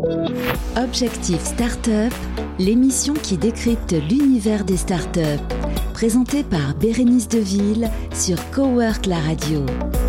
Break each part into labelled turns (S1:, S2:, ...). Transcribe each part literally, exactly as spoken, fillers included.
S1: Objectif Startup, l'émission qui décrypte l'univers des startups. Présentée par Bérénice Deville sur Cowork la radio.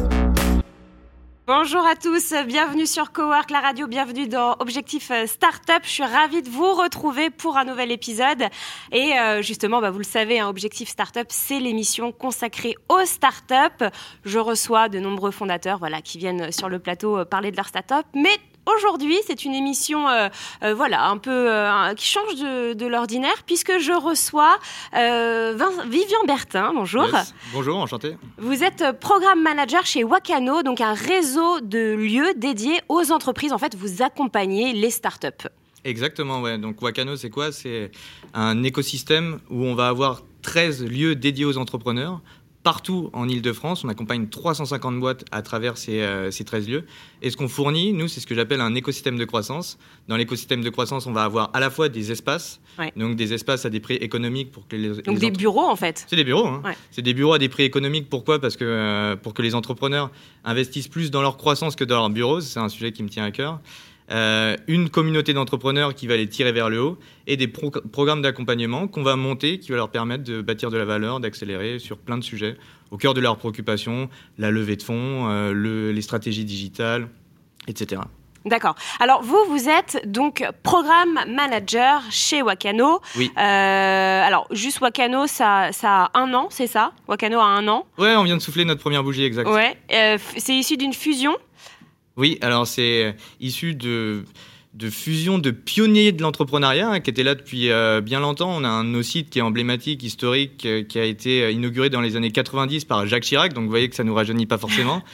S2: Bonjour à tous, bienvenue sur Cowork la radio, bienvenue dans Objectif Startup. Je suis ravie de vous retrouver pour un nouvel épisode. Et euh, justement, bah, vous le savez, hein, Objectif Startup, c'est l'émission consacrée aux startups. Je reçois de nombreux fondateurs voilà, qui viennent sur le plateau euh, parler de leur startup, mais aujourd'hui, c'est une émission euh, euh, voilà, un peu, euh, qui change de, de l'ordinaire puisque je reçois euh, Vin- Vivian Bertin. Bonjour.
S3: Yes. Bonjour, enchanté.
S2: Vous êtes programme manager chez Wakano, donc un réseau de lieux dédiés aux entreprises. En fait, vous accompagnez les startups.
S3: Exactement, ouais. Donc Wakano, c'est quoi ? C'est un écosystème où on va avoir treize lieux dédiés aux entrepreneurs. Partout en Île-de-France, on accompagne trois cent cinquante boîtes à travers ces, euh, ces treize lieux. Et ce qu'on fournit, nous, c'est ce que j'appelle un écosystème de croissance. Dans l'écosystème de croissance, on va avoir à la fois des espaces, ouais. donc des espaces à des prix économiques pour que les
S2: donc
S3: les
S2: des
S3: entre...
S2: bureaux en fait.
S3: C'est des bureaux, hein.
S2: Ouais.
S3: C'est des bureaux à des prix économiques. Pourquoi ? Parce que euh, pour que les entrepreneurs investissent plus dans leur croissance que dans leur bureau. C'est un sujet qui me tient à cœur. Euh, une communauté d'entrepreneurs qui va les tirer vers le haut et des pro- programmes d'accompagnement qu'on va monter qui va leur permettre de bâtir de la valeur, d'accélérer sur plein de sujets au cœur de leurs préoccupations, la levée de fonds, euh, le, les stratégies digitales, et cetera.
S2: D'accord. Alors vous, vous êtes donc programme manager chez Wakano.
S3: Oui.
S2: Euh, alors juste Wakano, ça, ça a un an, c'est ça ? Wakano a un an.
S3: Ouais, on vient de souffler notre première bougie, exact.
S2: Ouais. Euh, c'est issu d'une fusion.
S3: Oui, alors c'est issu de, de fusion de pionniers de l'entrepreneuriat hein, qui étaient là depuis euh, bien longtemps. On a un de nos sites qui est emblématique, historique, euh, qui a été inauguré dans les années quatre-vingt-dix par Jacques Chirac. Donc vous voyez que ça ne nous rajeunit pas forcément.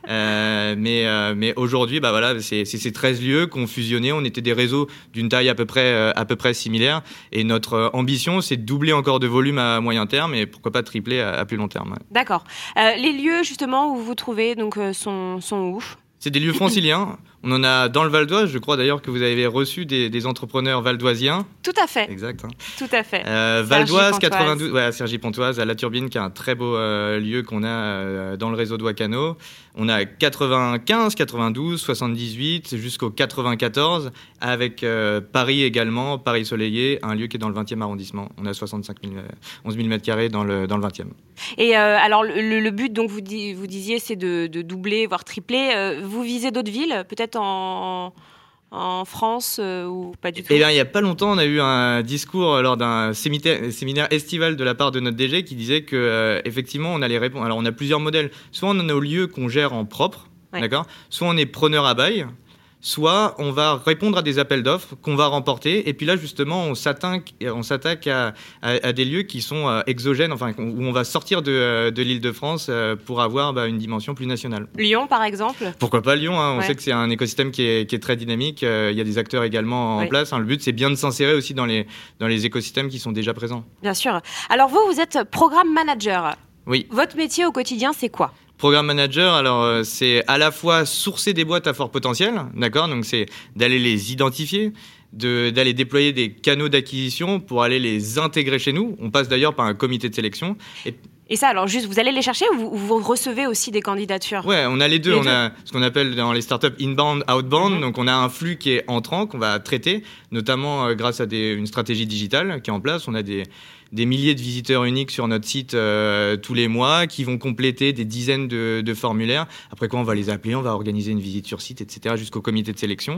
S3: euh, mais, euh, mais aujourd'hui, bah, voilà, c'est, c'est ces treize lieux qu'on fusionnait. On était des réseaux d'une taille à peu près, euh, à peu près similaire. Et notre euh, ambition, c'est de doubler encore de volume à moyen terme et pourquoi pas tripler à, à plus long terme. Ouais.
S2: D'accord. Euh, les lieux justement où vous vous trouvez donc, euh, sont, sont où ?
S3: C'est des lieux franciliens. On en a dans le Val d'Oise. Je crois d'ailleurs que vous avez reçu des, des entrepreneurs valdoisiens.
S2: Tout à fait.
S3: Exact. Hein.
S2: Tout à fait.
S3: Euh, Val d'Oise, quatre-vingt-douze. Ouais, Cergy-Pontoise, à La Turbine, qui est un très beau euh, lieu qu'on a euh, dans le réseau de Wakano. On a quatre-vingt-quinze, quatre-vingt-douze, soixante-dix-huit, jusqu'au quatre-vingt-quatorze, avec euh, Paris également, Paris Soleillé, un lieu qui est dans le vingtième arrondissement. On a soixante-cinq mille, onze mille mètres carrés dans le, dans le vingtième.
S2: Et euh, alors, le, le but, donc, vous, dis, vous disiez, c'est de, de doubler, voire tripler. Euh, vous visez d'autres villes, peut-être en, en France euh, ou pas du tout ?
S3: Eh bien, il n'y a pas longtemps, on a eu un discours lors d'un séminaire, séminaire estival de la part de notre D G qui disait que, euh, effectivement, on allait répondre. Alors, on a plusieurs modèles. Soit on a nos lieux qu'on gère en propre, ouais. d'accord ? Soit on est preneur à bail. Soit on va répondre à des appels d'offres qu'on va remporter. Et puis là, justement, on s'attaque, on s'attaque à, à, à des lieux qui sont euh, exogènes, enfin, où on va sortir de, de l'Île-de-France euh, pour avoir bah, une dimension plus nationale.
S2: Lyon, par exemple ?
S3: Pourquoi pas Lyon hein. On
S2: ouais.
S3: sait que c'est un écosystème qui est, qui est très dynamique. Euh, il y a des acteurs également en
S2: oui.
S3: place. Hein. Le but, c'est bien de s'insérer aussi dans les, dans les écosystèmes qui sont déjà présents.
S2: Bien sûr. Alors vous, vous êtes programme manager.
S3: Oui.
S2: Votre métier au quotidien, c'est quoi ?
S3: Programme manager, alors euh, c'est à la fois sourcer des boîtes à fort potentiel, d'accord ? Donc c'est d'aller les identifier, de, d'aller déployer des canaux d'acquisition pour aller les intégrer chez nous. On passe d'ailleurs par un comité de sélection. Et,
S2: Et ça, alors juste, vous allez les chercher ou vous, vous recevez aussi des candidatures ?
S3: Ouais, on a les deux.
S2: Les
S3: on
S2: deux.
S3: a ce qu'on appelle dans les startups inbound, outbound.
S2: Mm-hmm.
S3: Donc on a un flux qui est entrant qu'on va traiter, notamment euh, grâce à des, une stratégie digitale qui est en place. On a des des milliers de visiteurs uniques sur notre site euh, tous les mois qui vont compléter des dizaines de, de formulaires. Après quoi, on va les appeler, on va organiser une visite sur site, et cetera jusqu'au comité de sélection.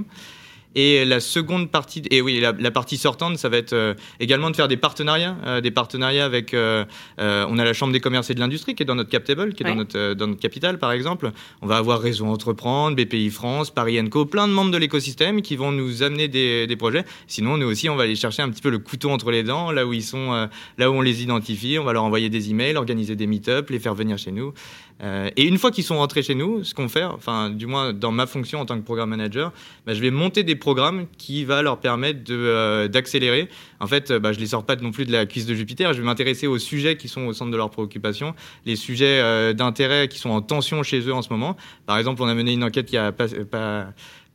S3: Et la seconde partie, et oui, la, la partie sortante, ça va être euh, également de faire des partenariats, euh, des partenariats avec. Euh, euh, on a la Chambre des commerces et de l'industrie qui est dans notre cap table, qui est
S2: oui.
S3: dans notre euh, dans notre capitale, par exemple. On va avoir Réseau Entreprendre, B P I France, Paris and Co, plein de membres de l'écosystème qui vont nous amener des, des projets. Sinon, nous aussi, on va aller chercher un petit peu le couteau entre les dents, là où ils sont, euh, là où on les identifie. On va leur envoyer des emails, organiser des meet-up, les faire venir chez nous. Euh, et une fois qu'ils sont rentrés chez nous, ce qu'on fait, enfin, du moins dans ma fonction en tant que programme manager, bah, je vais monter des programmes qui va leur permettre de, euh, d'accélérer. En fait, bah, je les sors pas non plus de la cuisse de Jupiter. Je vais m'intéresser aux sujets qui sont au centre de leurs préoccupations, les sujets euh, d'intérêt qui sont en tension chez eux en ce moment. Par exemple, on a mené une enquête qui a pas, pas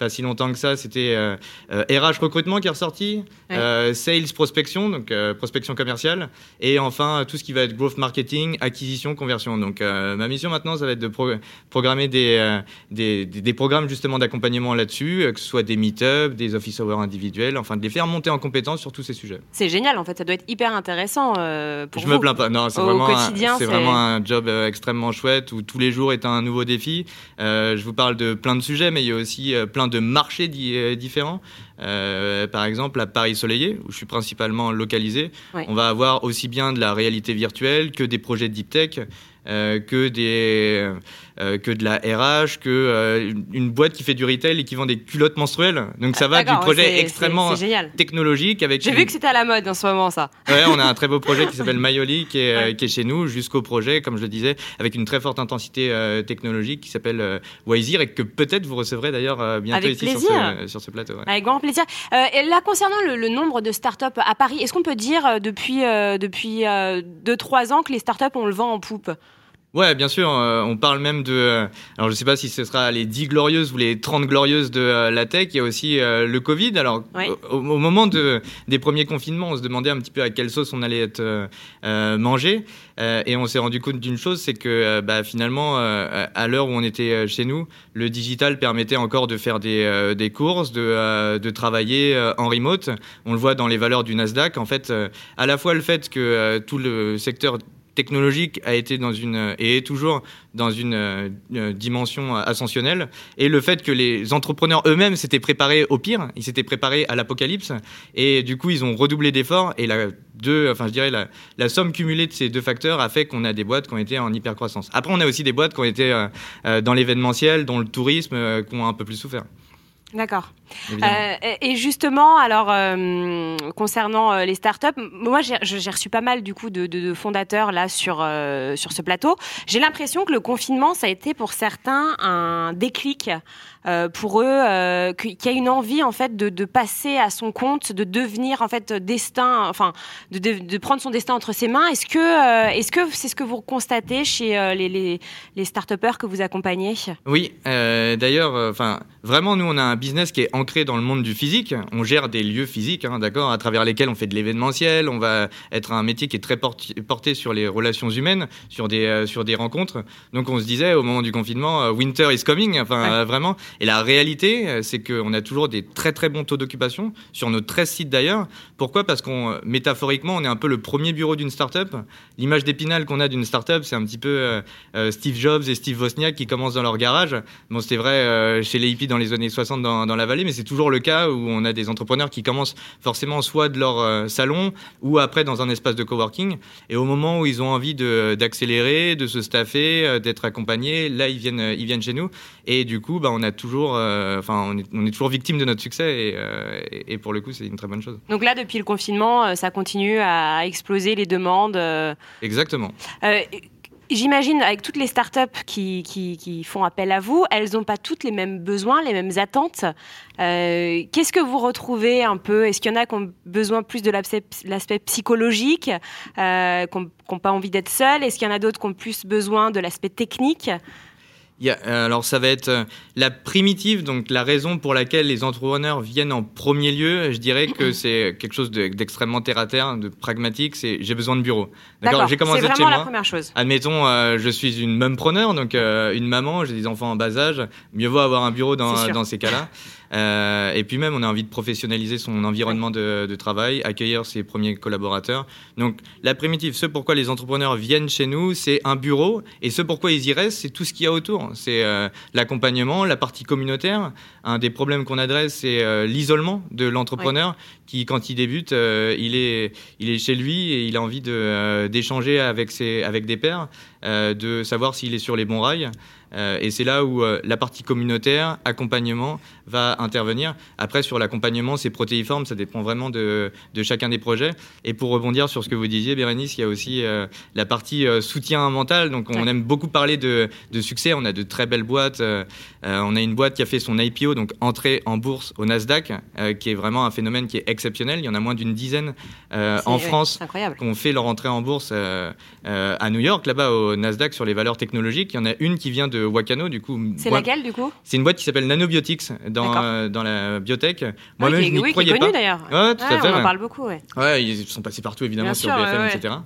S3: pas si longtemps que ça, c'était euh, euh, R H recrutement qui est ressorti, ouais. euh, Sales prospection, donc euh, prospection commerciale, et enfin tout ce qui va être growth marketing, acquisition, conversion. Donc euh, ma mission maintenant, ça va être de pro- programmer des, euh, des, des, des programmes justement d'accompagnement là-dessus, euh, que ce soit des meet-ups, des office hours individuels, enfin de les faire monter en compétence sur tous ces sujets.
S2: C'est génial, en fait, ça doit être hyper intéressant euh, pour
S3: Je
S2: vous.
S3: me plains pas, non, c'est,
S2: au
S3: vraiment
S2: quotidien,
S3: un, c'est,
S2: c'est
S3: vraiment un job euh, extrêmement chouette où tous les jours est un nouveau défi. Euh, je vous parle de plein de sujets, mais il y a aussi euh, plein de marchés di- euh, différents. Euh, par exemple, à Paris Soleillé, où je suis principalement localisé, oui. on va avoir aussi bien de la réalité virtuelle que des projets de deep tech, euh, que, des, euh, que de la R H, que euh, une boîte qui fait du retail et qui vend des culottes menstruelles. Donc ça va
S2: D'accord,
S3: du projet
S2: c'est,
S3: extrêmement
S2: c'est, c'est
S3: technologique. Avec
S2: J'ai
S3: une...
S2: vu que c'était à la mode en ce moment, ça.
S3: Ouais, on a un très beau projet qui s'appelle Mayoli, qui est, ouais. qui est chez nous, jusqu'au projet, comme je le disais, avec une très forte intensité euh, technologique qui s'appelle euh, Wizir et que peut-être vous recevrez d'ailleurs euh, bientôt
S2: avec
S3: ici sur ce, sur ce plateau. Ouais.
S2: Avec grand plaisir. Euh, et là, concernant le, le nombre de startups à Paris, est-ce qu'on peut dire euh, depuis euh, depuis euh, deux trois ans que les startups on le vent en poupe?
S3: Ouais, bien sûr. Euh, on parle même de... Euh, alors, je ne sais pas si ce sera les dix glorieuses ou les trente glorieuses de euh, la tech. Il y a aussi euh, le Covid. Alors, oui. au, au moment de, des premiers confinements, on se demandait un petit peu à quelle sauce on allait être euh, euh, mangé. Euh, et on s'est rendu compte d'une chose, c'est que euh, bah, finalement, euh, à l'heure où on était chez nous, le digital permettait encore de faire des, euh, des courses, de, euh, de travailler euh, en remote. On le voit dans les valeurs du Nasdaq. En fait, euh, à la fois le fait que euh, tout le secteur technologique a été dans une et est toujours dans une, une dimension ascensionnelle, et le fait que les entrepreneurs eux-mêmes s'étaient préparés au pire, ils s'étaient préparés à l'apocalypse, et du coup ils ont redoublé d'efforts, et la deux, enfin je dirais la, la somme cumulée de ces deux facteurs a fait qu'on a des boîtes qui ont été en hyper croissance. Après on a aussi des boîtes qui ont été euh, dans l'événementiel, dans le tourisme, euh, qui ont un peu plus souffert.
S2: D'accord. Euh, et justement, alors euh, concernant euh, les startups, moi j'ai, j'ai reçu pas mal du coup de, de, de fondateurs là sur euh, sur ce plateau. J'ai l'impression que le confinement, ça a été pour certains un déclic euh, pour eux, euh, qu'il y a une envie en fait de, de passer à son compte, de devenir en fait destin, enfin de, de, de prendre son destin entre ses mains. Est-ce que euh, est-ce que c'est ce que vous constatez chez euh, les, les les start-upers que vous accompagnez? Oui,
S3: euh, d'ailleurs, enfin euh, vraiment nous on a un business qui est ancré dans le monde du physique. On gère des lieux physiques, hein, d'accord, à travers lesquels on fait de l'événementiel. On va être un métier qui est très porti- porté sur les relations humaines, sur des, euh, sur des rencontres. Donc on se disait au moment du confinement, euh, winter is coming, enfin ouais. euh, vraiment. Et la réalité, euh, c'est qu'on a toujours des très très bons taux d'occupation, sur nos treize sites d'ailleurs. Pourquoi ? Parce qu'on, métaphoriquement, on est un peu le premier bureau d'une start-up. L'image d'Épinal qu'on a d'une start-up, c'est un petit peu euh, euh, Steve Jobs et Steve Wozniak qui commencent dans leur garage. Bon, c'était vrai euh, chez les hippies dans les années soixante dans, dans la vallée, mais c'est toujours le cas où on a des entrepreneurs qui commencent forcément soit de leur euh, salon ou après dans un espace de coworking, et au moment où ils ont envie de, d'accélérer, de se staffer, euh, d'être accompagnés, là ils viennent, ils viennent chez nous, et du coup bah, on a toujours, enfin euh, on, est, on est toujours victime de notre succès, et, euh, et, et pour le coup c'est une très bonne chose.
S2: Donc là depuis le confinement ça continue à exploser les demandes. Euh...
S3: Exactement.
S2: Euh, J'imagine, avec toutes les startups qui, qui, qui font appel à vous, elles n'ont pas toutes les mêmes besoins, les mêmes attentes. Euh, qu'est-ce que vous retrouvez un peu ? Est-ce qu'il y en a qui ont besoin plus de l'aspect, l'aspect psychologique, euh, qui n'ont pas envie d'être seuls ? Est-ce qu'il y en a d'autres qui ont plus besoin de l'aspect technique ?
S3: Yeah, alors ça va être euh, la primitive, donc la raison pour laquelle les entrepreneurs viennent en premier lieu. Je dirais que c'est quelque chose de, d'extrêmement terre à terre, de pragmatique. C'est j'ai besoin de bureau.
S2: D'accord. D'accord.
S3: J'ai commencé
S2: c'est vraiment
S3: de chez
S2: la
S3: moi.
S2: Première chose.
S3: Admettons, euh, je suis une mumpreneur, donc euh, une maman. J'ai des enfants en bas âge. Mieux vaut avoir un bureau dans, dans ces cas-là. Euh, et puis même, on a envie de professionnaliser son environnement ouais. de, de travail, accueillir ses premiers collaborateurs. Donc la primitive, ce pourquoi les entrepreneurs viennent chez nous, c'est un bureau, et ce pourquoi ils y restent, c'est tout ce qu'il y a autour. C'est euh, l'accompagnement, la partie communautaire. Un des problèmes qu'on adresse, c'est euh, l'isolement de l'entrepreneur ouais. qui, quand il débute, euh, il est, il est chez lui et il a envie de, euh, d'échanger avec, ses, avec des pairs, euh, de savoir s'il est sur les bons rails. Euh, et c'est là où euh, la partie communautaire, accompagnement, va intervenir. Après, sur l'accompagnement, c'est protéiforme, ça dépend vraiment de, de chacun des projets. Et pour rebondir sur ce que vous disiez, Bérénice, il y a aussi euh, la partie euh, soutien mental. Donc, on ouais. aime beaucoup parler de, de succès. On a de très belles boîtes. Euh, euh, on a une boîte qui a fait son I P O, donc entrée en bourse au Nasdaq, euh, qui est vraiment un phénomène qui est exceptionnel. Il y en a moins d'une dizaine euh, en ouais, France qui ont fait leur entrée en bourse euh, euh, à New York, là-bas au au Nasdaq sur les valeurs technologiques. Il y en a une qui vient de Wakano, du coup.
S2: C'est
S3: moi,
S2: laquelle, du coup ?
S3: C'est une boîte qui s'appelle Nanobiotics dans, euh, dans la biotech. Moi-même,
S2: oui,
S3: je n'y
S2: oui,
S3: croyais
S2: qui est
S3: pas.
S2: connu, d'ailleurs.
S3: Ouais, tout
S2: ouais,
S3: à fait.
S2: On en
S3: ouais.
S2: parle beaucoup, ouais.
S3: Ouais, ils sont passés partout, évidemment,
S2: Bien
S3: sur
S2: sûr,
S3: B F M,
S2: ouais, ouais.
S3: et cetera.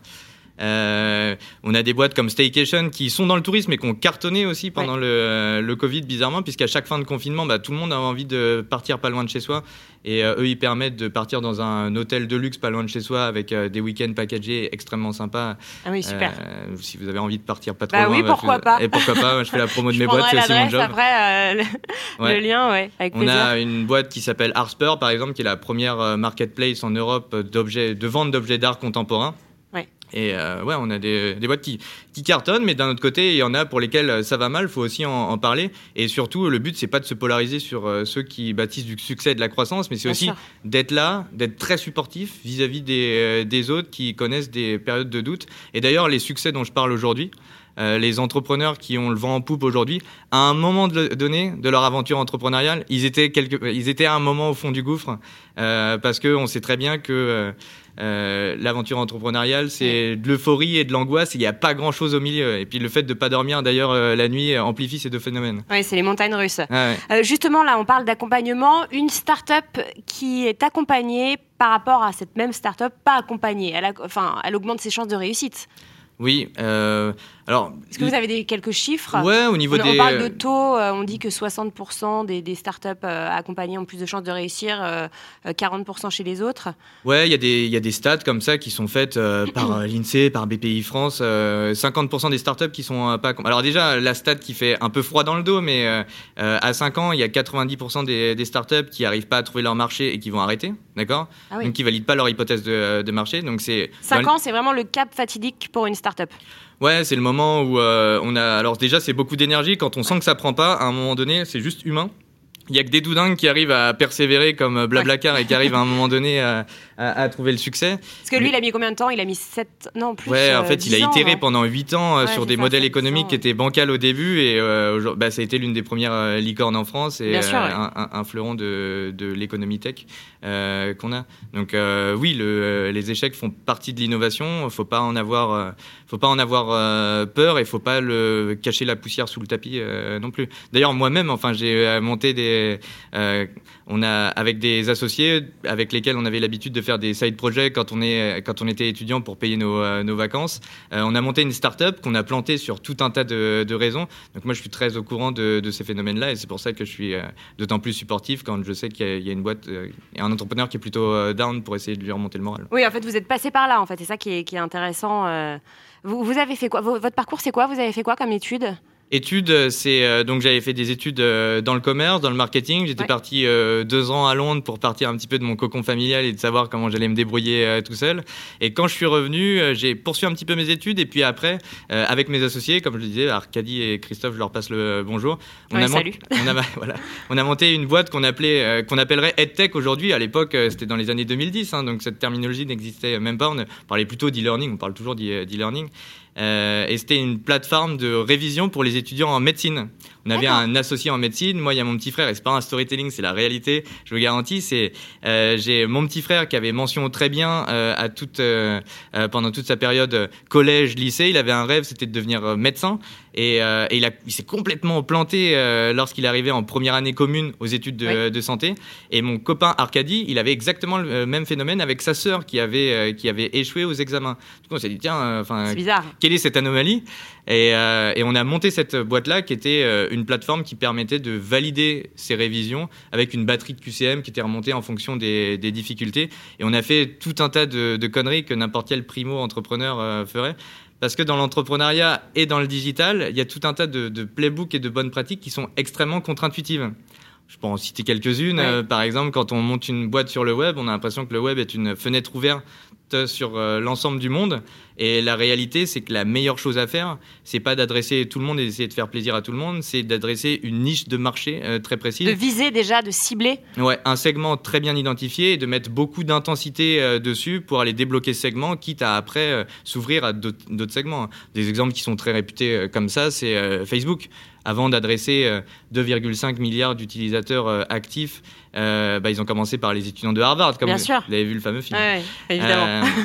S3: Euh, on a des boîtes comme Staycation qui sont dans le tourisme et qui ont cartonné aussi pendant ouais. le, le Covid, bizarrement, puisqu'à chaque fin de confinement, bah, tout le monde a envie de partir pas loin de chez soi. Et euh, eux, ils permettent de partir dans un hôtel de luxe pas loin de chez soi avec euh, des week-ends packagés extrêmement sympas.
S2: Ah oui, super.
S3: Euh, si vous avez envie de partir pas trop
S2: bah
S3: loin.
S2: Oui,
S3: bah,
S2: pourquoi
S3: fais...
S2: pas.
S3: Et pourquoi pas, je fais la promo de mes boîtes, c'est aussi mon job.
S2: Après, euh, le, ouais. le lien, ouais, avec
S3: On
S2: plaisir.
S3: a une boîte qui s'appelle Harper, par exemple, qui est la première euh, marketplace en Europe d'objets, de vente d'objets d'art contemporain.
S2: Ouais.
S3: Et euh, ouais, on a des, des boîtes qui, qui cartonnent, mais d'un autre côté, il y en a pour lesquelles ça va mal, il faut aussi en, en parler. Et surtout, le but, c'est pas de se polariser sur euh, ceux qui bâtissent du succès et de la croissance, mais c'est Bien aussi sûr. d'être là, d'être très supportif vis-à-vis des, euh, des autres qui connaissent des périodes de doute. Et d'ailleurs, les succès dont je parle aujourd'hui, Euh, les entrepreneurs qui ont le vent en poupe aujourd'hui, à un moment de, donné de leur aventure entrepreneuriale, ils étaient, quelque, ils étaient à un moment au fond du gouffre, euh, parce qu'on sait très bien que euh, euh, l'aventure entrepreneuriale, c'est de l'euphorie et de l'angoisse, il n'y a pas grand-chose au milieu. Et puis le fait de ne pas dormir, d'ailleurs, euh, la nuit, amplifie ces deux phénomènes.
S2: Oui, c'est les montagnes russes.
S3: Ah ouais.
S2: euh, justement, là, on parle d'accompagnement. Une start-up qui est accompagnée par rapport à cette même start-up pas accompagnée, elle, a, enfin, elle augmente ses chances de réussite.
S3: Oui, euh, alors...
S2: Est-ce que vous avez des, quelques chiffres ?
S3: Ouais, au niveau
S2: on,
S3: des...
S2: On parle de taux, euh, on dit que soixante pour cent des, des startups euh, accompagnées ont plus de chances de réussir, euh, quarante pour cent chez les autres.
S3: Ouais, il y a des, il y a des stats comme ça qui sont faites euh, par euh, l'INSEE, par B P I France, euh, cinquante pour cent des startups qui sont euh, pas... Alors déjà, la stat qui fait un peu froid dans le dos, mais euh, euh, à cinq ans, il y a quatre-vingt-dix pour cent des, des startups qui n'arrivent pas à trouver leur marché et qui vont arrêter, d'accord ? ah oui. Donc qui ne valident pas leur hypothèse de, de marché. Donc c'est...
S2: cinq ans, c'est vraiment le cap fatidique pour une startup.
S3: Ouais, c'est le moment où euh, on a... Alors déjà, c'est beaucoup d'énergie. Quand on sent que ça prend pas, à un moment donné, c'est juste humain. Il n'y a que des doudingues qui arrivent à persévérer comme Blablacar ouais. et qui arrivent à un moment donné à, à, à trouver le succès.
S2: Parce que lui, il a mis combien de temps ? Il a mis sept... Non, plus.
S3: Ouais, en
S2: euh,
S3: fait, il a itéré
S2: ans,
S3: pendant huit ans euh, ouais, sur des ça, modèles économiques ans, qui étaient bancals au début. Et euh, bah, ça a été l'une des premières euh, licornes en France et
S2: sûr,
S3: euh,
S2: ouais.
S3: un, un, un fleuron de, de l'économie tech euh, qu'on a. Donc euh, oui, le, les échecs font partie de l'innovation. Il ne faut pas en avoir, euh, faut pas en avoir euh, peur et il ne faut pas le, cacher la poussière sous le tapis euh, non plus. D'ailleurs, moi-même, enfin, j'ai monté des... Euh, on a avec des associés avec lesquels on avait l'habitude de faire des side projects quand on est quand on était étudiant pour payer nos, euh, nos vacances. Euh, on a monté une start-up qu'on a plantée sur tout un tas de, de raisons. Donc moi je suis très au courant de, de ces phénomènes-là et c'est pour ça que je suis euh, d'autant plus supportif quand je sais qu'il y a, il y a une boîte et euh, un entrepreneur qui est plutôt euh, down pour essayer de lui remonter le moral.
S2: Oui, en fait vous êtes passé par là en fait, c'est ça qui est, qui est intéressant. Euh, vous, vous avez fait quoi ? Votre parcours c'est quoi ? Vous avez fait quoi comme études ?
S3: Études, c'est euh, donc j'avais fait des études euh, dans le commerce, dans le marketing. J'étais ouais. parti euh, deux ans à Londres pour partir un petit peu de mon cocon familial et de savoir comment j'allais me débrouiller euh, tout seul. Et quand je suis revenu, euh, j'ai poursuivi un petit peu mes études et puis après, euh, avec mes associés, comme je le disais, Arcadie et Christophe, je leur passe le bonjour.
S2: On, ouais, a, salut.
S3: Mont- on, a, voilà, on a monté une boîte qu'on appelait, euh, qu'on appellerait EdTech aujourd'hui. À l'époque, euh, c'était dans les années deux mille dix, hein, donc cette terminologie n'existait même pas. On parlait plutôt d'e-learning, on parle toujours d'e-learning. Euh, et c'était une plateforme de révision pour les étudiants en médecine. On avait D'accord. un associé en médecine. Moi, il y a mon petit frère, et c'est pas un storytelling, c'est la réalité. Je vous garantis, c'est euh, j'ai mon petit frère qui avait mention très bien euh, à toute euh, euh, pendant toute sa période euh, collège, lycée. Il avait un rêve, c'était de devenir euh, médecin. Et, euh, et il, a, il s'est complètement planté euh, lorsqu'il arrivait en première année commune aux études de, oui. de santé. Et mon copain Arcadie, il avait exactement le même phénomène avec sa sœur qui avait euh, qui avait échoué aux examens. Du coup, on s'est dit tiens, enfin,
S2: c'est bizarre.
S3: Quelle est cette anomalie ? Et, euh, et on a monté cette boîte-là qui était euh, une plateforme qui permettait de valider ces révisions avec une batterie de Q C M qui était remontée en fonction des, des difficultés. Et on a fait tout un tas de, de conneries que n'importe quel primo-entrepreneur euh, ferait. Parce que dans l'entrepreneuriat et dans le digital, il y a tout un tas de, de playbooks et de bonnes pratiques qui sont extrêmement contre-intuitives. Je peux en citer quelques-unes. Ouais. Euh, par exemple, quand on monte une boîte sur le web, on a l'impression que le web est une fenêtre ouverte sur euh, l'ensemble du monde. Et la réalité, c'est que la meilleure chose à faire, c'est pas d'adresser tout le monde et d'essayer de faire plaisir à tout le monde, c'est d'adresser une niche de marché euh, très précise.
S2: De viser déjà, de cibler.
S3: Ouais, un segment très bien identifié et de mettre beaucoup d'intensité euh, dessus pour aller débloquer ce segment, quitte à après euh, s'ouvrir à d'autres, d'autres segments. Des exemples qui sont très réputés euh, comme ça, c'est euh, Facebook. Avant d'adresser euh, deux virgule cinq milliards d'utilisateurs euh, actifs, euh, bah, ils ont commencé par les étudiants de Harvard, comme
S2: bien
S3: vous,
S2: sûr.
S3: vous avez vu le fameux film.
S2: Ouais, ouais, évidemment. Euh,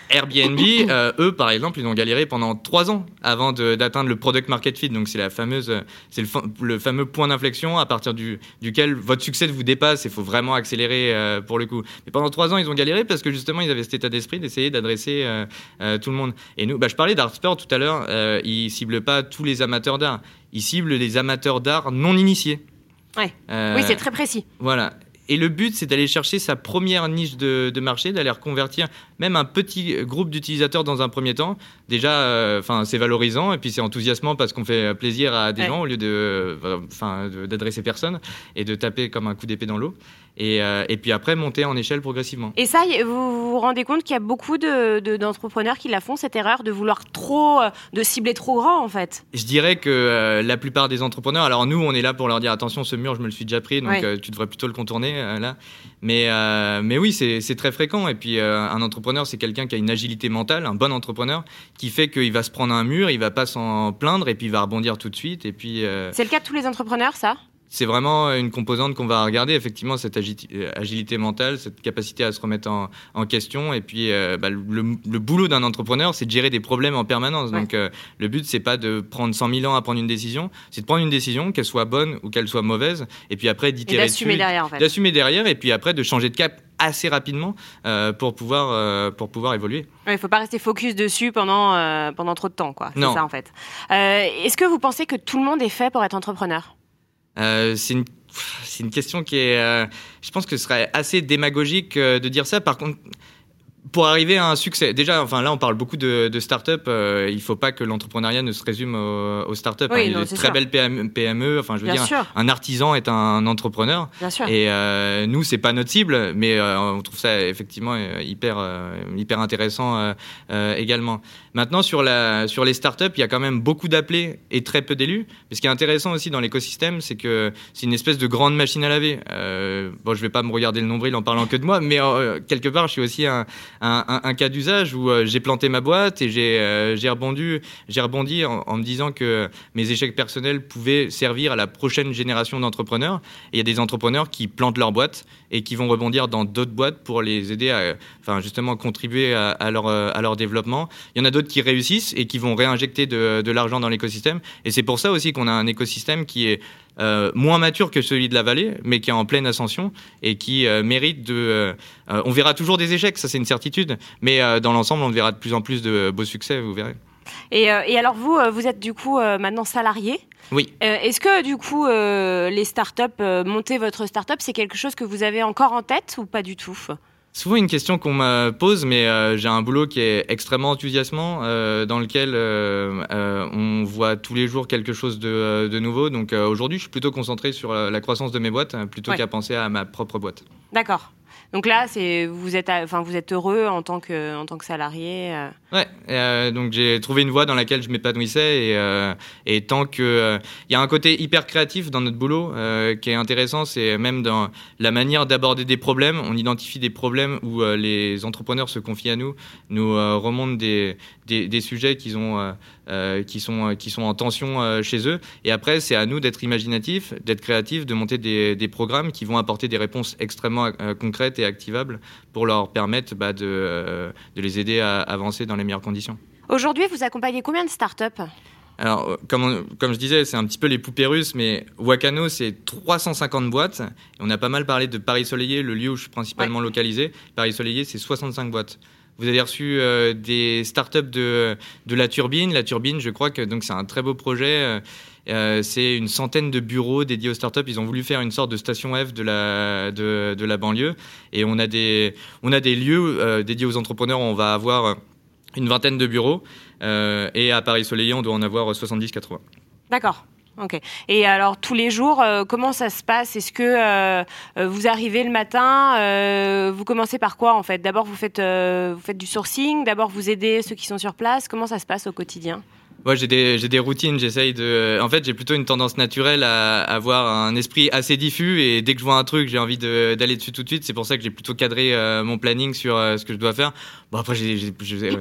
S3: Airbnb, euh, eux, par exemple, ils ont galéré pendant trois ans avant de, d'atteindre le product market fit. Donc, c'est la fameuse, c'est le, fa- le fameux point d'inflexion à partir du, duquel votre succès vous dépasse et il faut vraiment accélérer euh, pour le coup. Mais pendant trois ans, ils ont galéré parce que justement, ils avaient cet état d'esprit d'essayer d'adresser euh, euh, tout le monde. Et nous, bah, je parlais d'Artspur tout à l'heure. Euh, ils ciblent pas tous les amateurs d'art. Ils ciblent les amateurs d'art non initiés.
S2: Ouais.
S3: Euh,
S2: Oui, c'est très précis.
S3: Voilà. Et le but, c'est d'aller chercher sa première niche de, de marché, d'aller reconvertir même un petit groupe d'utilisateurs dans un premier temps. Déjà, enfin, euh, c'est valorisant et puis c'est enthousiasmant parce qu'on fait plaisir à des ouais. gens au lieu de, enfin, euh, d'adresser personne et de taper comme un coup d'épée dans l'eau. Et, euh, et puis après, monter en échelle progressivement.
S2: Et ça, vous vous rendez compte qu'il y a beaucoup de, de, d'entrepreneurs qui la font, cette erreur de vouloir trop, de cibler trop grand, en fait?
S3: Je dirais que euh, la plupart des entrepreneurs, alors nous, on est là pour leur dire attention, ce mur, je me le suis déjà pris, donc ouais. euh, tu devrais plutôt le contourner euh, là. Mais, euh, mais oui, c'est, c'est très fréquent. Et puis, euh, un entrepreneur, c'est quelqu'un qui a une agilité mentale, un bon entrepreneur, qui fait qu'il va se prendre un mur, il va pas s'en plaindre et puis il va rebondir tout de suite. Et puis, euh...
S2: c'est le cas de tous les entrepreneurs, ça?
S3: C'est vraiment une composante qu'on va regarder, effectivement, cette agi- agilité mentale, cette capacité à se remettre en, en question. Et puis, euh, bah, le, le boulot d'un entrepreneur, c'est de gérer des problèmes en permanence. Ouais. Donc, euh, le but, c'est pas de prendre cent mille ans à prendre une décision, c'est de prendre une décision, qu'elle soit bonne ou qu'elle soit mauvaise, et puis après d'itérer
S2: et d'assumer
S3: dessus,
S2: derrière, en fait.
S3: D'assumer derrière, et puis après de changer de cap assez rapidement euh, pour pouvoir euh, pour pouvoir évoluer.
S2: Il ouais, ne faut pas rester focus dessus pendant euh, pendant trop de temps, quoi. C'est
S3: non.
S2: ça, en fait. Euh, est-ce que vous pensez que tout le monde est fait pour être entrepreneur?
S3: Euh, c'est une c'est une question qui est, euh, je pense que ce serait assez démagogique euh, de dire ça. Par contre, pour arriver à un succès, déjà, enfin là, on parle beaucoup de, de start-up. Euh, il ne faut pas que l'entrepreneuriat ne se résume aux, aux start-up.
S2: Oui,
S3: hein. Il y a
S2: non,
S3: de très sûr. belles P M E. Enfin, je veux
S2: Bien
S3: dire,
S2: sûr.
S3: un artisan est un entrepreneur.
S2: Bien sûr.
S3: Et euh, nous, c'est pas notre cible, mais euh, on trouve ça effectivement hyper, euh, hyper intéressant euh, euh, également. Maintenant, sur la, sur les start-up, il y a quand même beaucoup d'appelés et très peu d'élus. Mais ce qui est intéressant aussi dans l'écosystème, c'est que c'est une espèce de grande machine à laver. Euh, bon, je vais pas me regarder le nombril en parlant que de moi, mais euh, quelque part, je suis aussi un, un, un, un cas d'usage où euh, j'ai planté ma boîte et j'ai, euh, j'ai rebondi, j'ai rebondi en, en me disant que mes échecs personnels pouvaient servir à la prochaine génération d'entrepreneurs. Et il y a des entrepreneurs qui plantent leur boîte et qui vont rebondir dans d'autres boîtes pour les aider à, enfin, justement, contribuer à, à, leur, à leur développement. Il y en a d'autres qui réussissent et qui vont réinjecter de, de l'argent dans l'écosystème. Et c'est pour ça aussi qu'on a un écosystème qui est euh, moins mature que celui de la vallée, mais qui est en pleine ascension et qui euh, mérite de... Euh, on verra toujours des échecs, ça c'est une certitude, mais euh, dans l'ensemble, on verra de plus en plus de beaux succès, vous verrez.
S2: Et, euh, et alors vous, euh, vous êtes du coup euh, maintenant salarié.
S3: Oui.
S2: Euh, est-ce que du coup, euh, les startups, euh, monter votre startup, c'est quelque chose que vous avez encore en tête ou pas du tout ?
S3: Souvent une question qu'on me pose, mais euh, j'ai un boulot qui est extrêmement enthousiasmant, euh, dans lequel euh, euh, on voit tous les jours quelque chose de, de nouveau. Donc euh, aujourd'hui, je suis plutôt concentré sur la croissance de mes boîtes, plutôt ouais. qu'à penser à ma propre boîte.
S2: D'accord. Donc là, c'est, vous, êtes, enfin, vous êtes heureux en tant que, en tant que salarié euh...
S3: Ouais, euh, donc j'ai trouvé une voie dans laquelle je m'épanouissais et, euh, et tant que... Il euh, y a un côté hyper créatif dans notre boulot euh, qui est intéressant, c'est même dans la manière d'aborder des problèmes. On identifie des problèmes où euh, les entrepreneurs se confient à nous, nous euh, remontent des, des, des sujets qu'ils ont, euh, euh, qui, sont, qui sont en tension euh, chez eux. Et après, c'est à nous d'être imaginatifs, d'être créatifs, de monter des, des programmes qui vont apporter des réponses extrêmement euh, concrètes et activables pour leur permettre bah, de, euh, de les aider à avancer dans les meilleures conditions.
S2: Aujourd'hui, vous accompagnez combien de startups ?
S3: Alors, comme, on, comme je disais, c'est un petit peu les poupées russes, mais Wakano, c'est trois cent cinquante boîtes. Et on a pas mal parlé de Paris Soleillé, le lieu où je suis principalement ouais. localisé. Paris Soleillé, c'est soixante-cinq boîtes. Vous avez reçu euh, des startups de, de La Turbine. La Turbine, je crois que donc, c'est un très beau projet. Euh, c'est une centaine de bureaux dédiés aux startups. Ils ont voulu faire une sorte de station F de la, de, de la banlieue. Et on a des, on a des lieux euh, dédiés aux entrepreneurs où on va avoir une vingtaine de bureaux. Euh, et à Paris Soleillé, on doit en avoir soixante-dix à quatre-vingts.
S2: D'accord. Ok. Et alors, tous les jours, euh, comment ça se passe ? Est-ce que euh, vous arrivez le matin euh, Vous commencez par quoi, en fait ? D'abord, vous faites, euh, vous faites du sourcing. D'abord, vous aidez ceux qui sont sur place. Comment ça se passe au quotidien ?
S3: Moi, j'ai des, j'ai des routines, j'essaye de... En fait, j'ai plutôt une tendance naturelle à avoir un esprit assez diffus et dès que je vois un truc, j'ai envie de, d'aller dessus tout de suite. C'est pour ça que j'ai plutôt cadré euh, mon planning sur euh, ce que je dois faire. Bon, après, j'ai, j'ai, j'ai,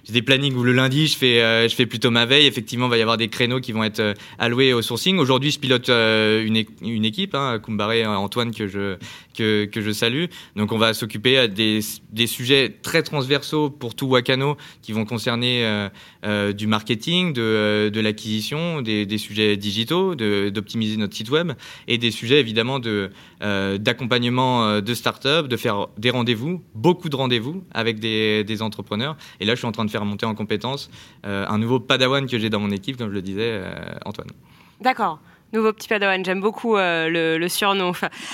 S3: j'ai des plannings où le lundi, je fais, euh, je fais plutôt ma veille. Effectivement, il va y avoir des créneaux qui vont être euh, alloués au sourcing. Aujourd'hui, je pilote euh, une, é- une équipe, hein, Koumbaré, Antoine, que je, que, que je salue. Donc, on va s'occuper des, des sujets très transversaux pour tout Wakano qui vont concerner euh, euh, du marketing, de, euh, de l'acquisition, des, des sujets digitaux, de, d'optimiser notre site web et des sujets évidemment de, euh, d'accompagnement de start-up, de faire des rendez-vous, beaucoup de rendez-vous avec des, des entrepreneurs. Et là, je suis en train de faire monter en compétence euh, un nouveau padawan que j'ai dans mon équipe, comme je le disais, euh, Antoine.
S2: D'accord. Nouveau petit padawan, j'aime beaucoup euh, le, le surnom.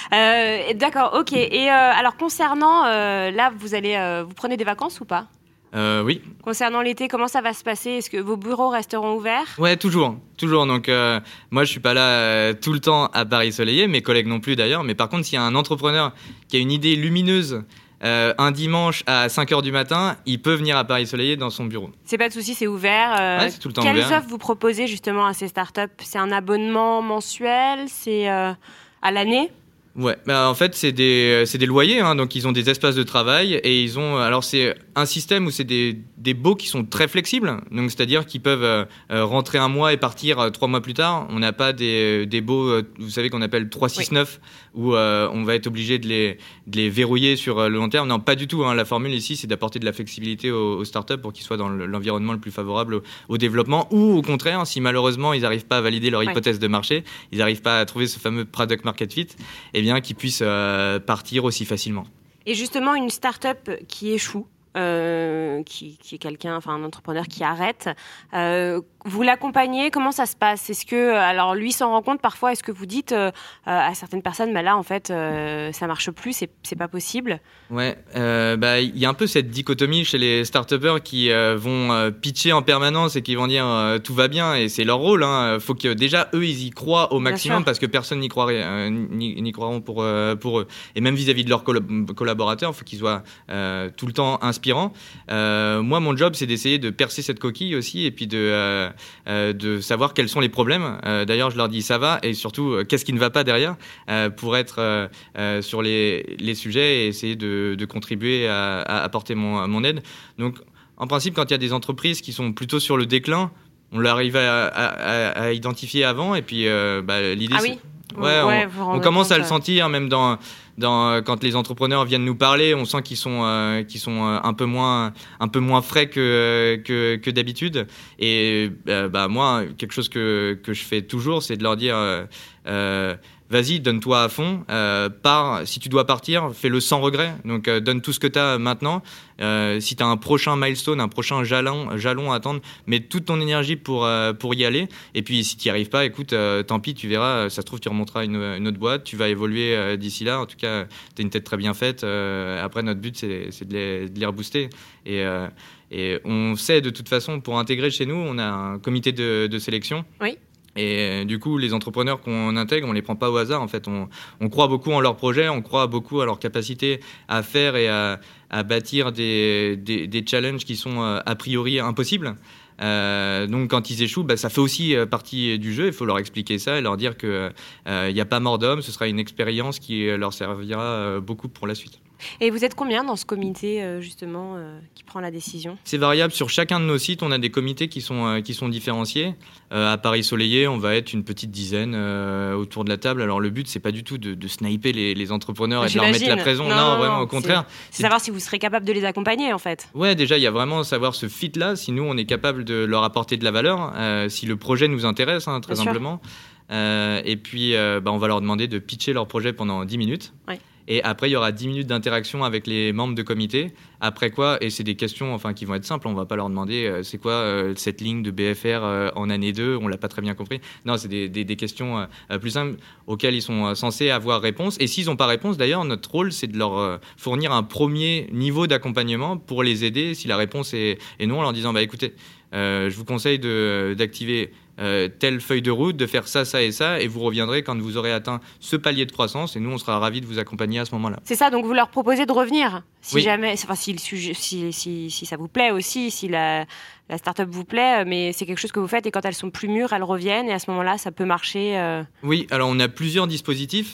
S2: Euh, d'accord, ok. Et euh, alors concernant, euh, là, vous allez, euh, vous prenez des vacances ou pas ?
S3: Euh, oui.
S2: Concernant l'été, comment ça va se passer ? Est-ce que vos bureaux resteront ouverts ?
S3: Ouais, toujours, toujours. Donc, euh, moi, je suis pas là euh, tout le temps à Paris Soleillé, mes collègues non plus d'ailleurs. Mais par contre, s'il y a un entrepreneur qui a une idée lumineuse euh, un dimanche à cinq heures du matin, il peut venir à Paris Soleillé dans son bureau.
S2: C'est pas de souci, c'est ouvert. Euh,
S3: ouais, c'est tout le temps
S2: quelles
S3: ouvert.
S2: Quelles offres vous proposez justement à ces startups ? C'est un abonnement mensuel ? C'est euh, à l'année ?
S3: Ouais, bah en fait c'est des c'est des loyers, hein, donc ils ont des espaces de travail et ils ont alors c'est un système où c'est des des baux qui sont très flexibles, donc c'est-à-dire qu'ils peuvent euh, rentrer un mois et partir euh, trois mois plus tard. On n'a pas des des baux, euh, vous savez qu'on appelle trois six neuf oui. où euh, on va être obligé de les de les verrouiller sur euh, le long terme. Non, pas du tout. Hein. La formule ici c'est d'apporter de la flexibilité aux, aux startups pour qu'ils soient dans le, l'environnement le plus favorable au, au développement, ou au contraire si malheureusement ils n'arrivent pas à valider leur hypothèse oui. de marché, ils n'arrivent pas à trouver ce fameux product market fit, eh bien qu'ils puissent euh, partir aussi facilement.
S2: Et justement, une start-up qui échoue, euh, qui, qui est quelqu'un, enfin un entrepreneur qui arrête, euh, vous l'accompagnez, comment ça se passe ? Est-ce que, alors lui s'en rend compte parfois, est-ce que vous dites euh, à certaines personnes, bah là en fait euh, ça marche plus, c'est, c'est pas possible ?
S3: Ouais, euh, bah il y a un peu cette dichotomie chez les start-upers qui euh, vont euh, pitcher en permanence et qui vont dire euh, tout va bien, et c'est leur rôle. Hein. Faut que déjà eux ils y croient au maximum parce que personne n'y croirait, euh, n'y, n'y croiront pour euh, pour eux. Et même vis-à-vis de leurs coll- collaborateurs, faut qu'ils soient euh, tout le temps inspirants. Euh, moi, mon job, c'est d'essayer de percer cette coquille aussi et puis de euh, euh, de savoir quels sont les problèmes. Euh, d'ailleurs, je leur dis ça va et surtout euh, qu'est-ce qui ne va pas derrière euh, pour être euh, euh, sur les les sujets et essayer de de contribuer à, à apporter mon, mon aide. Donc, en principe, quand il y a des entreprises qui sont plutôt sur le déclin, on l'arrive à, à, à, à identifier avant. Et puis, euh, bah, l'idée,
S2: ah oui
S3: c'est... Ouais,
S2: ouais,
S3: on, on commence à le sentir, même dans, dans, quand les entrepreneurs viennent nous parler, on sent qu'ils sont, euh, qu'ils sont un, peu moins, un peu moins frais que, que, que d'habitude. Et euh, bah, moi, quelque chose que, que je fais toujours, c'est de leur dire... Euh, euh, vas-y, donne-toi à fond. Euh, pars, si tu dois partir, fais-le sans regret. Donc, euh, donne tout ce que tu as maintenant. Euh, si tu as un prochain milestone, un prochain jalon, jalon à attendre, mets toute ton énergie pour, euh, pour y aller. Et puis, si tu n'y arrives pas, écoute, euh, tant pis, tu verras. Ça se trouve, tu remonteras une, une autre boîte. Tu vas évoluer euh, d'ici là. En tout cas, tu as une tête très bien faite. Euh, après, notre but, c'est, c'est de, les, de les rebooster. Et, euh, et on sait, de toute façon, pour intégrer chez nous, on a un comité de, de sélection.
S2: Oui.
S3: Et du coup, les entrepreneurs qu'on intègre, on les prend pas au hasard. En fait, on, on croit beaucoup en leurs projets, on croit beaucoup à leur capacité à faire et à, à bâtir des, des, des challenges qui sont a priori impossibles. Euh, donc, quand ils échouent, bah, ça fait aussi partie du jeu. Il faut leur expliquer ça et leur dire que il euh, n'y a pas mort d'homme. Ce sera une expérience qui leur servira beaucoup pour la suite.
S2: Et vous êtes combien dans ce comité, euh, justement, euh, qui prend la décision ?
S3: C'est variable. Sur chacun de nos sites, on a des comités qui sont, euh, qui sont différenciés. Euh, à Paris Soleillé, on va être une petite dizaine euh, autour de la table. Alors, le but, c'est pas du tout de, de sniper les, les entrepreneurs et
S2: J'imagine.
S3: de leur mettre la pression. Non,
S2: non,
S3: non, vraiment,
S2: non,
S3: au contraire.
S2: C'est, c'est savoir si vous serez capable de les accompagner, en fait.
S3: Ouais, déjà, il y a vraiment savoir ce fit-là, si nous, on est capable de leur apporter de la valeur, euh, si le projet nous intéresse, hein, très
S2: Bien
S3: simplement. Euh, et puis, euh, bah, on va leur demander de pitcher leur projet pendant dix minutes.
S2: Ouais.
S3: Et après, il y aura dix minutes d'interaction avec les membres de comité. Après quoi, et c'est des questions enfin, qui vont être simples, on ne va pas leur demander euh, c'est quoi euh, cette ligne de B F R euh, en année deux, on ne l'a pas très bien compris. Non, c'est des, des, des questions euh, plus simples auxquelles ils sont euh, censés avoir réponse. Et s'ils n'ont pas réponse, d'ailleurs, notre rôle, c'est de leur euh, fournir un premier niveau d'accompagnement pour les aider si la réponse est, est non, en leur disant bah, écoutez, euh, je vous conseille de, d'activer Euh, telle feuille de route, de faire ça, ça et ça, et vous reviendrez quand vous aurez atteint ce palier de croissance, et nous, on sera ravis de vous accompagner à ce moment-là.
S2: C'est ça, donc vous leur proposez de revenir, si
S3: oui.
S2: jamais, enfin, si, si, si, si, si ça vous plaît aussi, si la, la start-up vous plaît, mais c'est quelque chose que vous faites, et quand elles sont plus mûres, elles reviennent, et à ce moment-là, ça peut marcher. Euh...
S3: Oui, alors on a plusieurs dispositifs.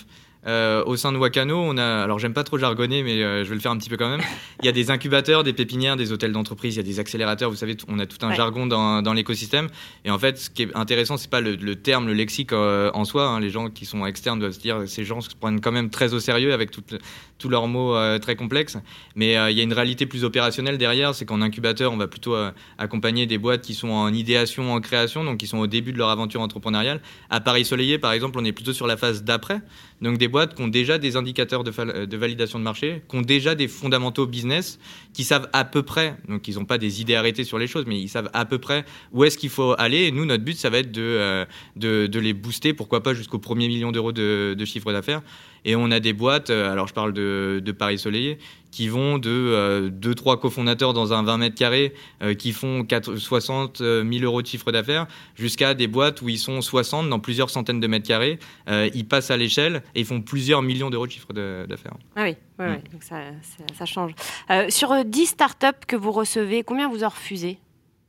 S3: euh, au sein de Wakano, on a, alors j'aime pas trop jargonner, mais euh, je vais le faire un petit peu quand même. Il y a des incubateurs, des pépinières, des hôtels d'entreprise, il y a des accélérateurs. Vous savez, on a tout un ouais. jargon dans, dans l'écosystème. Et en fait, ce qui est intéressant, c'est pas le, le terme, le lexique euh, en soi. Hein. Les gens qui sont externes doivent se dire, ces gens se prennent quand même très au sérieux avec tout, tous leurs mots euh, très complexes. Mais euh, il y a une réalité plus opérationnelle derrière, c'est qu'en incubateur, on va plutôt euh, accompagner des boîtes qui sont en idéation, en création, donc qui sont au début de leur aventure entrepreneuriale. À Paris Soleillé, par exemple, on est plutôt sur la phase d'après. Donc des boîtes qui ont déjà des indicateurs de, fa- de validation de marché, qui ont déjà des fondamentaux business, qui savent à peu près, donc ils n'ont pas des idées arrêtées sur les choses, mais ils savent à peu près où est-ce qu'il faut aller. Et nous, notre but, ça va être de, euh, de, de les booster, pourquoi pas jusqu'au premier million d'euros de, de chiffre d'affaires. Et on a des boîtes, alors je parle de, de Paris Soleillé, qui vont de euh, deux trois cofondateurs dans un vingt mètres carrés euh, qui font soixante mille euros de chiffre d'affaires, jusqu'à des boîtes où ils sont soixante dans plusieurs centaines de mètres carrés. Euh, ils passent à l'échelle et ils font plusieurs millions d'euros de chiffre de, d'affaires.
S2: Ah oui, ouais, mmh. ouais, donc ça, ça, ça change. Euh, sur dix startups que vous recevez, combien vous en refusez ?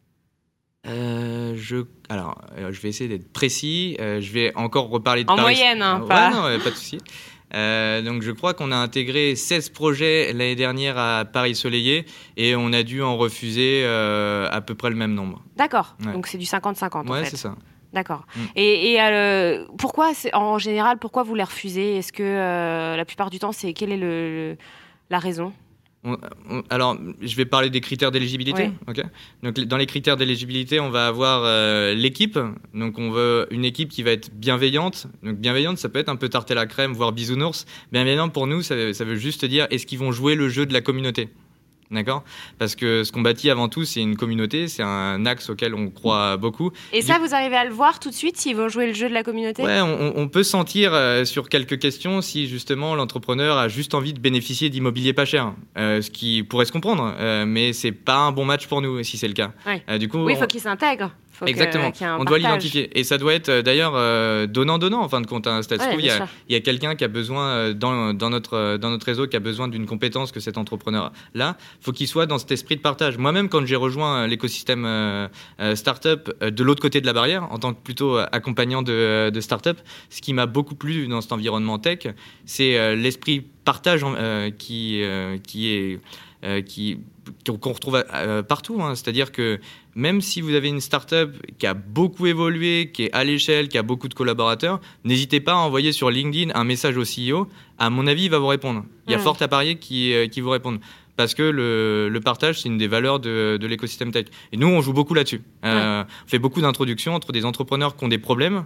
S3: Euh, je, alors, euh, je vais essayer d'être précis. Euh, je vais encore reparler de
S2: en
S3: Paris.
S2: moyenne, hein,
S3: euh,
S2: pas...
S3: Ouais, non, euh, pas de souci. Euh, donc je crois qu'on a intégré seize projets l'année dernière à Paris Soleillé et on a dû en refuser euh, à peu près le même nombre.
S2: D'accord,
S3: ouais.
S2: donc c'est du cinquante cinquante
S3: ouais,
S2: en fait.
S3: c'est ça.
S2: D'accord.
S3: Mm.
S2: Et, et euh, pourquoi, c'est, en général, pourquoi vous les refusez ? Est-ce que euh, la plupart du temps, c'est quelle est le, le, la raison ?
S3: On, on, alors, je vais parler des critères d'éligibilité.
S2: Oui.
S3: Okay. Donc, dans les critères d'éligibilité, on va avoir euh, l'équipe. Donc, on veut une équipe qui va être bienveillante. Donc, bienveillante, ça peut être un peu tarte à la crème, voire bisounours. Bienveillante, pour nous, ça, ça veut juste dire est-ce qu'ils vont jouer le jeu de la communauté ? D'accord ? Parce que ce qu'on bâtit avant tout, c'est une communauté, c'est un axe auquel on croit beaucoup.
S2: Et ça, vous arrivez à le voir tout de suite s'ils vont jouer le jeu de la communauté ?
S3: Ouais, on, on peut sentir euh, sur quelques questions si justement l'entrepreneur a juste envie de bénéficier d'immobilier pas cher, euh, ce qui pourrait se comprendre, euh, mais c'est pas un bon match pour nous si c'est le cas.
S2: Ouais.
S3: Euh, du coup,
S2: oui, il faut
S3: on...
S2: qu'il s'intègre. Faut
S3: Exactement,
S2: que, on
S3: doit l'identifier. Et ça doit être d'ailleurs euh, donnant-donnant en fin de compte. Un statu quo, il y a, il y a quelqu'un qui a besoin, dans, dans, notre, dans notre réseau, qui a besoin d'une compétence que cet entrepreneur-là. Il faut qu'il soit dans cet esprit de partage. Moi-même, quand j'ai rejoint l'écosystème euh, euh, startup euh, de l'autre côté de la barrière, en tant que plutôt accompagnant de, de startup, ce qui m'a beaucoup plu dans cet environnement tech, c'est euh, l'esprit partage euh, qui, euh, qui est... Euh, qui, qu'on retrouve euh, partout, hein. C'est-à-dire que même si vous avez une start-up qui a beaucoup évolué, qui est à l'échelle, qui a beaucoup de collaborateurs, n'hésitez pas à envoyer sur LinkedIn un message au C E O. À mon avis, il va vous répondre. Il y a mmh. fort à parier qui, euh, qui vous répondent. Parce que le, le partage, c'est une des valeurs de, de l'écosystème tech. Et nous, on joue beaucoup là-dessus. Euh, ouais. On fait beaucoup d'introductions entre des entrepreneurs qui ont des problèmes,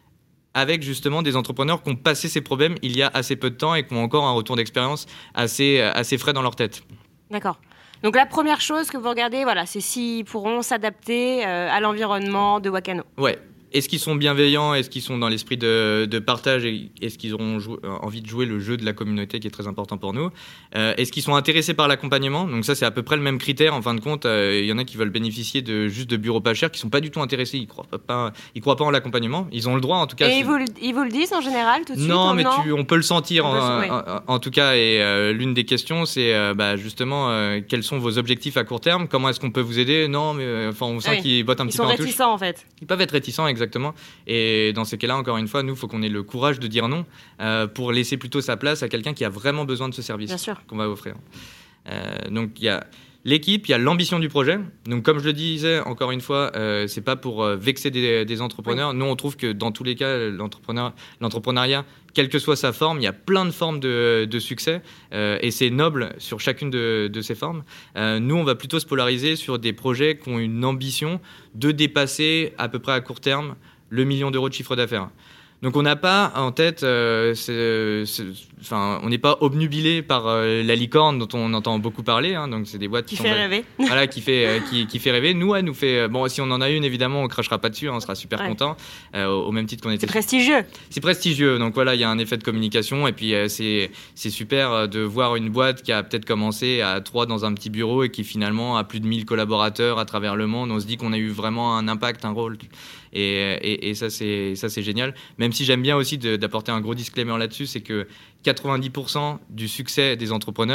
S3: avec justement des entrepreneurs qui ont passé ces problèmes il y a assez peu de temps et qui ont encore un retour d'expérience assez, assez frais dans leur tête.
S2: D'accord. Donc la première chose que vous regardez, voilà, c'est s'ils pourront s'adapter euh, à l'environnement de Wakano.
S3: Ouais. Est-ce qu'ils sont bienveillants ? Est-ce qu'ils sont dans l'esprit de, de partage ? Et est-ce qu'ils auront jou- envie de jouer le jeu de la communauté qui est très important pour nous ? euh, Est-ce qu'ils sont intéressés par l'accompagnement ? Donc ça, c'est à peu près le même critère. En fin de compte, il euh, y en a qui veulent bénéficier de juste de bureaux pas chers, qui sont pas du tout intéressés. Ils croient pas, pas, ils croient pas en l'accompagnement. Ils ont le droit, en tout cas.
S2: Et ils vous, le, ils vous le disent en général tout de suite ?
S3: Non, mais
S2: non
S3: tu, on peut le sentir.
S2: On
S3: en,
S2: peut, oui.
S3: en, en tout cas, et euh, l'une des questions, c'est euh, bah, justement euh, quels sont vos objectifs à court terme ? Comment est-ce qu'on peut vous aider ? Non, mais enfin, on sent
S2: oui.
S3: qu'ils bottent un
S2: ils
S3: petit peu en touche.
S2: Ils sont réticents, en fait.
S3: Ils peuvent être réticents, exactement. Et Et dans ces cas-là, encore une fois, nous, il faut qu'on ait le courage de dire non euh, pour laisser plutôt sa place à quelqu'un qui a vraiment besoin de ce service
S2: Bien sûr.
S3: qu'on va offrir. Euh, donc, il y a l'équipe, il y a l'ambition du projet. Donc, comme je le disais, encore une fois, euh, c'est pas pour euh, vexer des, des entrepreneurs. Oui. Nous, on trouve que dans tous les cas, l'entrepreneur, l'entrepreneuriat, quelle que soit sa forme, il y a plein de formes de, de succès euh, et c'est noble sur chacune de, de ces formes. Euh, nous, on va plutôt se polariser sur des projets qui ont une ambition de dépasser à peu près à court terme le million d'euros de chiffre d'affaires. Donc on n'a pas en tête, euh, c'est, c'est, enfin, on n'est pas obnubilé par euh, la licorne dont on entend beaucoup parler. Hein, donc c'est des boîtes
S2: qui,
S3: qui
S2: fait
S3: sont,
S2: rêver.
S3: Voilà, qui fait, euh, qui, qui fait rêver. Nous, elle nous fait. Bon, si on en a une, évidemment, on crachera pas dessus. Hein, on sera super ouais. content. Euh, au, au même titre qu'on était.
S2: C'est prestigieux.
S3: C'est prestigieux. Donc voilà, il y a un effet de communication et puis euh, c'est c'est super de voir une boîte qui a peut-être commencé à trois dans un petit bureau et qui finalement a plus de mille collaborateurs à travers le monde. On se dit qu'on a eu vraiment un impact, un rôle. Et, et, et ça, c'est, ça, c'est génial. Même si j'aime bien aussi de, d'apporter un gros disclaimer là-dessus, c'est que quatre-vingt-dix pour cent du succès des entrepreneurs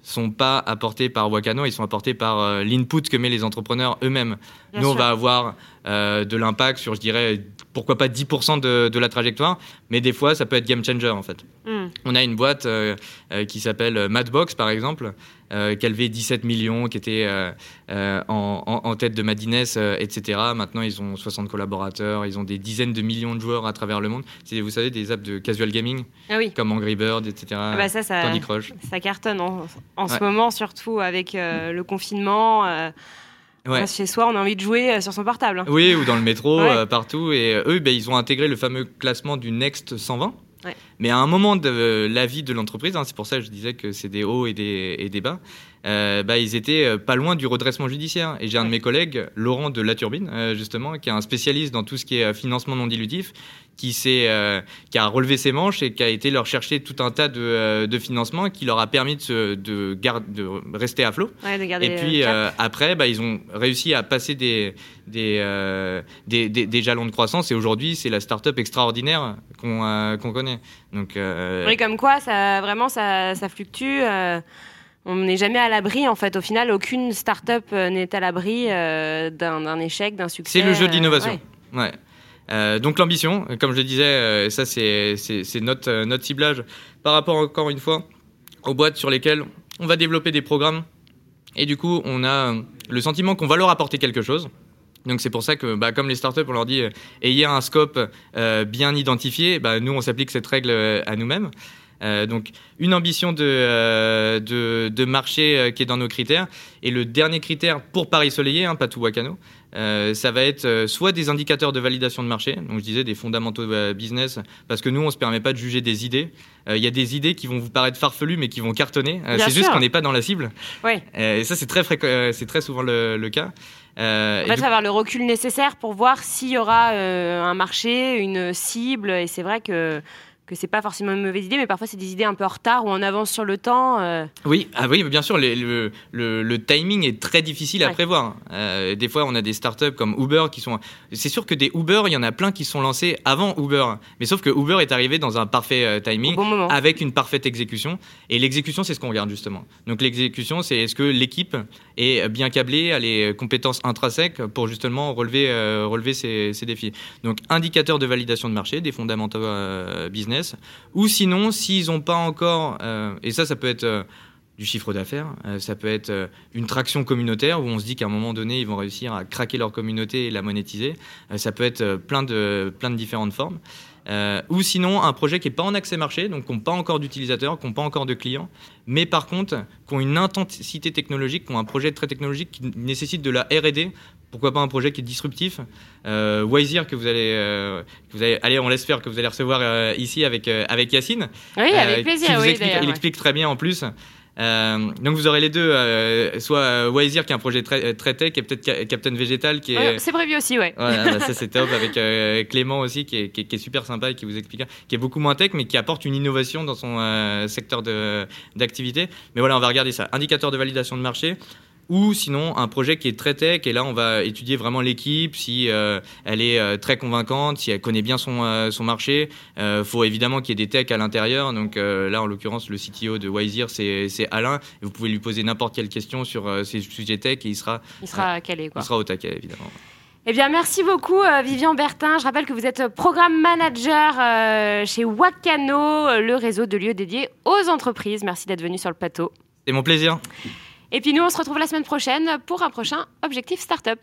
S3: sont pas apportés par Wakano, ils sont apportés par euh, l'input que mettent les entrepreneurs eux-mêmes. Bien Nous, sûr. on va avoir euh, de l'impact sur, je dirais, pourquoi pas dix pour cent de, de la trajectoire, mais des fois, ça peut être game changer, en fait. Mm. On a une boîte euh, euh, qui s'appelle Madbox, par exemple, euh, qui a levé dix-sept millions, qui était euh, euh, en, en, en tête de Madness, euh, et cetera. Maintenant, ils ont soixante collaborateurs, ils ont des dizaines de millions de joueurs à travers le monde. C'est, vous savez, des apps de casual gaming, ah oui. comme Angry Bird, et cetera.
S2: Ah bah ça, ça,
S3: Candy Crush.
S2: Ça cartonne en, en ouais. ce moment, surtout avec euh, le confinement. Euh... Ouais. Chez soi, on a envie de jouer sur son portable. Hein.
S3: Oui, ou dans le métro, ouais. euh, partout. Et eux, ben, ils ont intégré le fameux classement du Next cent vingt. Ouais. Mais à un moment de euh, la vie de l'entreprise, hein, c'est pour ça que je disais que c'est des hauts et des, et des bas, euh, bah, ils étaient euh, pas loin du redressement judiciaire. Et j'ai un de mes collègues, Laurent de La Turbine, euh, justement, qui est un spécialiste dans tout ce qui est euh, financement non dilutif, qui, s'est, euh, qui a relevé ses manches et qui a été leur chercher tout un tas de, euh, de financements qui leur a permis de, se, de, garde, de rester à flot.
S2: Ouais, de garder
S3: et puis euh, après, bah, ils ont réussi à passer des, des, euh, des, des, des jalons de croissance et aujourd'hui, c'est la start-up extraordinaire qu'on, euh, qu'on connaît. Donc, euh...
S2: oui, comme quoi, ça, vraiment, ça, ça fluctue. Euh... On n'est jamais à l'abri, en fait. Au final, aucune start-up n'est à l'abri euh, d'un, d'un échec, d'un succès.
S3: C'est le jeu de l'innovation. Euh, ouais. Ouais. Euh, donc l'ambition, comme je le disais, euh, ça c'est, c'est, c'est notre, euh, notre ciblage par rapport, encore une fois, aux boîtes sur lesquelles on va développer des programmes. Et du coup, on a le sentiment qu'on va leur apporter quelque chose. Donc c'est pour ça que, bah, comme les startups, on leur dit euh, ayez un scope euh, bien identifié. Bah, nous, on s'applique cette règle euh, à nous-mêmes. Euh, donc une ambition de, euh, de, de marché euh, qui est dans nos critères. Et le dernier critère pour Paris Soleillé, hein, pas tout Wakano, euh, ça va être euh, soit des indicateurs de validation de marché, donc je disais des fondamentaux euh, business, parce que nous on ne se permet pas de juger des idées. Il euh, y a des idées qui vont vous paraître farfelues mais qui vont cartonner. Euh, c'est sûr. Juste qu'on n'est pas dans la cible.
S2: Oui.
S3: Euh, et ça c'est très, fréqu- euh, c'est très souvent le, le cas.
S2: Euh, en fait, il faut avoir le recul nécessaire pour voir s'il y aura euh, un marché, une cible. Et c'est vrai que que c'est pas forcément une mauvaise idée, mais parfois c'est des idées un peu en retard ou en avance sur le temps. Euh...
S3: Oui, ah oui, bien sûr, les, le, le, le timing est très difficile à ouais. prévoir. Euh, des fois, on a des startups comme Uber qui sont... C'est sûr que des Uber, il y en a plein qui sont lancés avant Uber. Mais sauf que Uber est arrivé dans un parfait euh, timing,
S2: bon
S3: avec une parfaite exécution. Et l'exécution, c'est ce qu'on regarde justement. Donc l'exécution, c'est est-ce que l'équipe est bien câblée, a les compétences intrinsèques pour justement relever, euh, relever ces, ces défis. Donc indicateur de validation de marché, des fondamentaux euh, business. Ou sinon, s'ils n'ont pas encore, euh, et ça, ça peut être euh, du chiffre d'affaires, euh, ça peut être euh, une traction communautaire où on se dit qu'à un moment donné, ils vont réussir à craquer leur communauté et la monétiser. Euh, ça peut être euh, plein de, plein de différentes formes. Euh, ou sinon, un projet qui n'est pas en accès marché, donc qui n'a pas encore d'utilisateurs, qui n'a pas encore de clients, mais par contre, qui ont une intensité technologique, qui ont un projet très technologique qui nécessite de la R et D. Pourquoi pas un projet qui est disruptif. euh, Wiseer que vous allez, euh, que vous allez, allez, on laisse faire, que vous allez recevoir euh, ici avec euh, avec Yacine.
S2: Oui, avec euh, plaisir.
S3: Qui vous
S2: oui,
S3: explique, il ouais. explique très bien en plus. Euh, donc vous aurez les deux, euh, soit Wiseer qui est un projet très, très tech, et peut-être Captain Végétal qui est.
S2: Ouais, c'est prévu aussi, ouais.
S3: Voilà, bah, ça c'est top avec euh, Clément aussi qui est, qui, est, qui est super sympa et qui vous explique, qui est beaucoup moins tech mais qui apporte une innovation dans son euh, secteur de, d'activité. Mais voilà, on va regarder ça. Indicateur de validation de marché. Ou sinon un projet qui est très tech et là on va étudier vraiment l'équipe, si euh, elle est euh, très convaincante, si elle connaît bien son, euh, son marché. Il euh, faut évidemment qu'il y ait des techs à l'intérieur, donc euh, là en l'occurrence le C T O de Wiseer c'est, c'est Alain, et vous pouvez lui poser n'importe quelle question sur euh, ces sujets tech et il sera,
S2: il sera euh, calé quoi.
S3: Il sera au taquet évidemment.
S2: Eh bien, merci beaucoup, euh, Vivian Bertin. Je rappelle que vous êtes programme manager euh, chez Wakano, le réseau de lieux dédiés aux entreprises. Merci d'être venu sur le plateau.
S3: C'est mon plaisir.
S2: Et puis nous, on se retrouve la semaine prochaine pour un prochain Objectif Startup.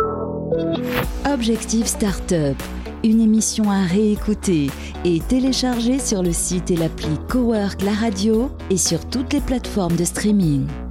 S1: Objectif Startup, une émission à réécouter et télécharger sur le site et l'appli Cowork La Radio et sur toutes les plateformes de streaming.